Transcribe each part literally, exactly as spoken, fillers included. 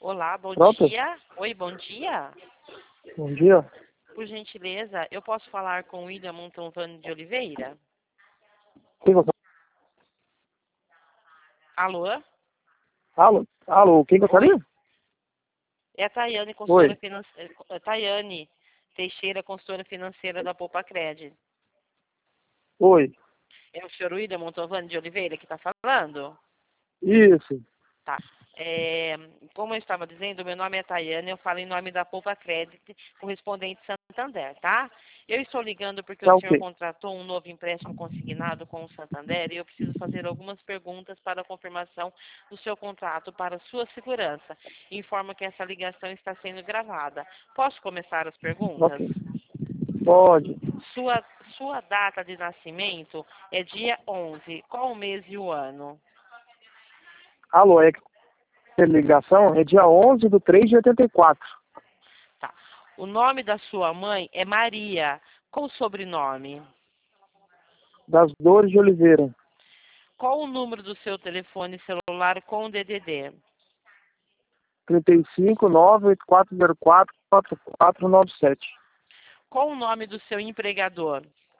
Olá, bom Pronto? dia. Oi, bom dia. Bom dia. Por gentileza, eu posso falar com o William Montalvano de Oliveira? Quem gostaria? Alô? Alô? Alô, quem gostaria? Oi. É a Tayane, consultora Oi. financeira. Tayane Teixeira, consultora financeira da Poupa Cred. Oi. É o senhor William Montalvano de Oliveira que está falando? Isso. Tá. É, como eu estava dizendo, meu nome é Tayane, eu falo em nome da Poupa Credit, correspondente Santander, tá? Eu estou ligando porque o Tá senhor ok. contratou um novo empréstimo consignado com o Santander e eu preciso fazer algumas perguntas para a confirmação do seu contrato para sua segurança. Informa que essa ligação está sendo gravada. Posso começar as perguntas? Ok. Pode. Sua, sua data de nascimento é dia onze. Qual o mês e o ano? Alô, é que a ligação é dia onze de três de oitenta e quatro. Tá. O nome da sua mãe é Maria. Qual o sobrenome? Das Dores de Oliveira. Qual o número do seu telefone celular com D D D? trinta e cinco, nove oito quatro zero quatro, quatro quatro nove sete. Qual o nome do seu empregador?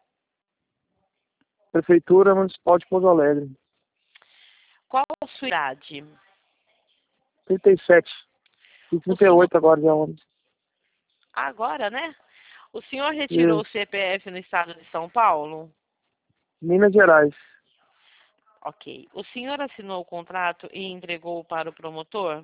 Prefeitura Municipal de Pouso Alegre. Qual a sua idade? trinta e sete. E O trinta e senhor... oito agora, dia onze. Agora, né? O senhor retirou o Isso. C P F no estado de São Paulo? Minas Gerais. Ok. O senhor assinou o contrato e entregou para o promotor?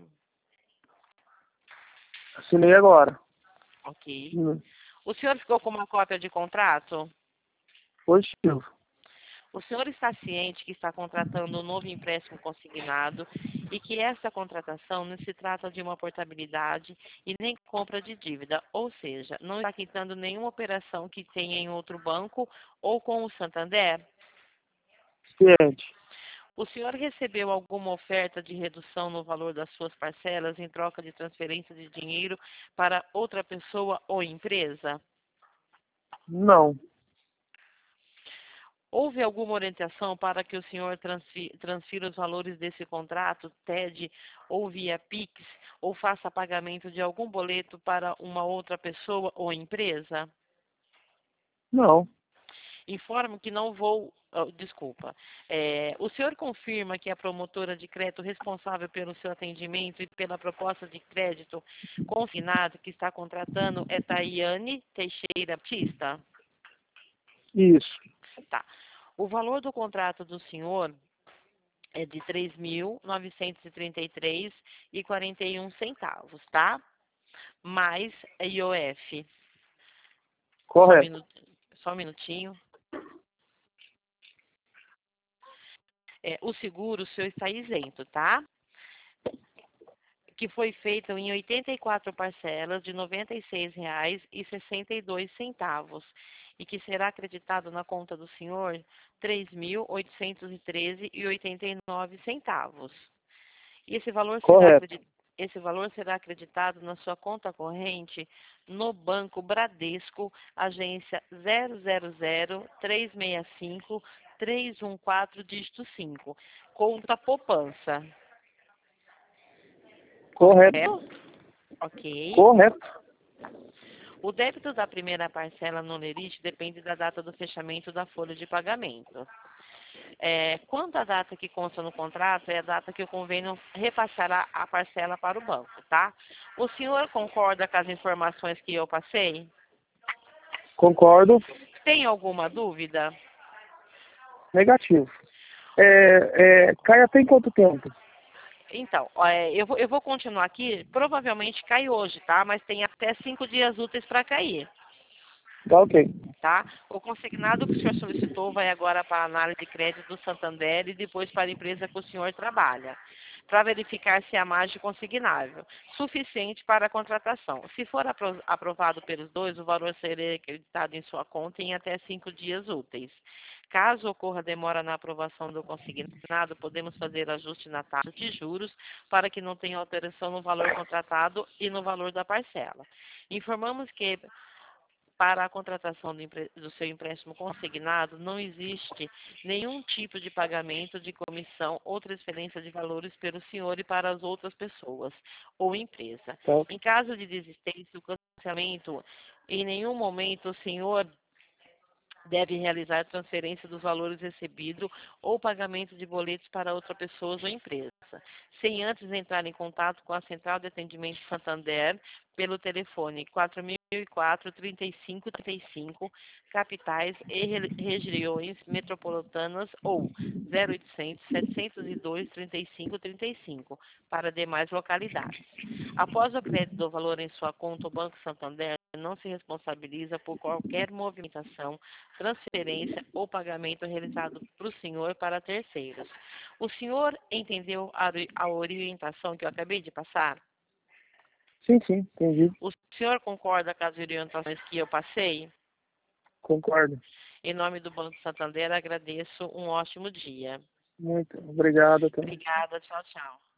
Assinei agora. Ok. Hum. O senhor ficou com uma cópia de contrato? Positivo. O senhor está ciente que está contratando um novo empréstimo consignado e que essa contratação não se trata de uma portabilidade e nem compra de dívida, ou seja, não está quitando nenhuma operação que tenha em outro banco ou com o Santander? Ciente. O senhor recebeu alguma oferta de redução no valor das suas parcelas em troca de transferência de dinheiro para outra pessoa ou empresa? Não. Houve alguma orientação para que o senhor transfi- transfira os valores desse contrato, T E D, ou via Pix, ou faça pagamento de algum boleto para uma outra pessoa ou empresa? Não. Informo que não vou... oh, desculpa. É, o senhor confirma que a promotora de crédito responsável pelo seu atendimento e pela proposta de crédito consignado que está contratando é Tayane Teixeira Batista? Isso. Tá. O valor do contrato do senhor é de três mil novecentos e trinta e três reais e quarenta e um centavos, tá? Mais I O F. Só um Correto. minutinho. Só um minutinho. É, o seguro seu está isento, tá? Que foi feito em oitenta e quatro parcelas de noventa e seis reais e sessenta e dois centavos e que será acreditado na conta do senhor três mil oitocentos e treze reais e oitenta e nove centavos. E esse valor será Correto. acreditado Esse valor será acreditado na sua conta corrente no Banco Bradesco, agência zero zero zero três seis cinco três um quatro, dígito cinco. Conta poupança. Correto. Correto? Ok. Correto. O débito da primeira parcela no lerite depende da data do fechamento da folha de pagamento. É, quanto à data que consta no contrato, é a data que o convênio repassará a parcela para o banco, tá? O senhor concorda com as informações que eu passei? Concordo. Tem alguma dúvida? Negativo. É, é, cai até em quanto tempo? Então, é, eu, vou, eu vou continuar aqui. Provavelmente cai hoje, tá? Mas tem até cinco dias úteis para cair. Tá ok. Tá? O consignado que o senhor solicitou vai agora para a análise de crédito do Santander e depois para a empresa que o senhor trabalha, para verificar se há margem consignável, suficiente para a contratação. Se for apro- aprovado pelos dois, o valor será acreditado em sua conta em até cinco dias úteis. Caso ocorra demora na aprovação do consignado, podemos fazer ajuste na taxa de juros para que não tenha alteração no valor contratado e no valor da parcela. Informamos que Para a contratação do, empre- do seu empréstimo consignado, não existe nenhum tipo de pagamento de comissão ou transferência de valores pelo senhor e para as outras pessoas ou empresa. Tá. Em caso de desistência ou cancelamento, em nenhum momento o senhor deve realizar transferência dos valores recebidos ou pagamento de boletos para outra pessoa ou empresa, sem antes entrar em contato com a Central de Atendimento Santander pelo telefone quatro mil e quatro, trinta e cinco, trinta e cinco, capitais e re- regiões metropolitanas ou zero oitocentos, setecentos e dois, trinta e cinco, trinta e cinco para demais localidades. Após o crédito do valor em sua conta, o Banco Santander não se responsabiliza por qualquer movimentação, transferência ou pagamento realizado para o senhor para terceiros. O senhor entendeu a, ori- a orientação que eu acabei de passar? Sim, sim, entendi. O senhor concorda com as orientações que eu passei? Concordo. Em nome do Banco Santander, agradeço. Um ótimo dia. Muito obrigado, até. Obrigada. Tchau, tchau.